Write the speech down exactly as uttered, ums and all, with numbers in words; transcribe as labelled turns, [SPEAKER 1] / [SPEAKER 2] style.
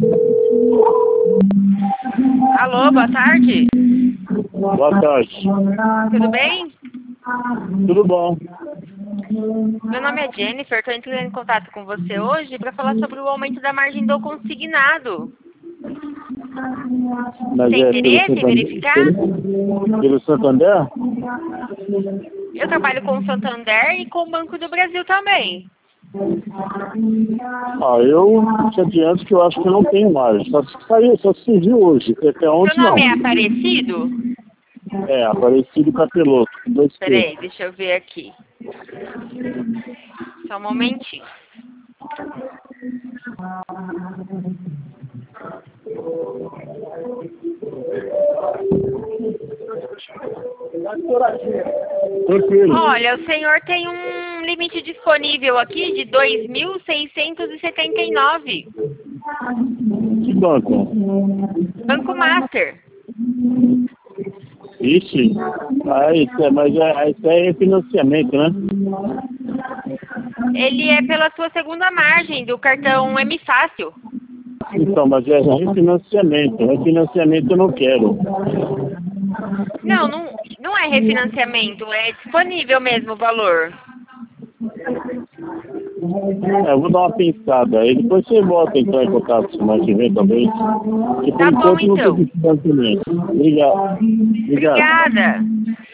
[SPEAKER 1] Alô, boa tarde.
[SPEAKER 2] Boa tarde.
[SPEAKER 1] Tudo bem?
[SPEAKER 2] Tudo bom?
[SPEAKER 1] Meu nome é Jennifer, estou entrando em contato com você hoje para falar sobre o aumento da margem do consignado.
[SPEAKER 2] Mas
[SPEAKER 1] Tem
[SPEAKER 2] é pelo
[SPEAKER 1] interesse em
[SPEAKER 2] Santander?
[SPEAKER 1] verificar?
[SPEAKER 2] Pelo, pelo Santander?
[SPEAKER 1] Eu trabalho com o Santander e com o Banco do Brasil também.
[SPEAKER 2] Ah, eu te adianto que eu acho que não tem mais. Só se saiu, só se surgiu hoje. Até
[SPEAKER 1] Seu
[SPEAKER 2] ontem não.
[SPEAKER 1] nome é Aparecido?
[SPEAKER 2] É, Aparecido Capeloto. Dois P.
[SPEAKER 1] Peraí, deixa eu ver aqui. Só um momentinho.
[SPEAKER 2] Tranquilo.
[SPEAKER 1] Olha, o senhor tem um limite disponível aqui de dois mil seiscentos e setenta e nove.
[SPEAKER 2] Que banco?
[SPEAKER 1] Banco Master.
[SPEAKER 2] Ixi. Ah, isso é, mas é, isso é refinanciamento, né?
[SPEAKER 1] Ele é pela sua segunda margem do cartão M Fácil.
[SPEAKER 2] Então, mas é refinanciamento. Refinanciamento eu não quero.
[SPEAKER 1] Não, não, não é refinanciamento, é disponível mesmo o valor.
[SPEAKER 2] É, eu vou dar uma pensada aí, depois você volta a entrar em contato semana que vem, talvez. Porque por
[SPEAKER 1] Tá bom,
[SPEAKER 2] enquanto não
[SPEAKER 1] então.
[SPEAKER 2] tem financiamento. Obrigado. Obrigado.
[SPEAKER 1] Obrigada.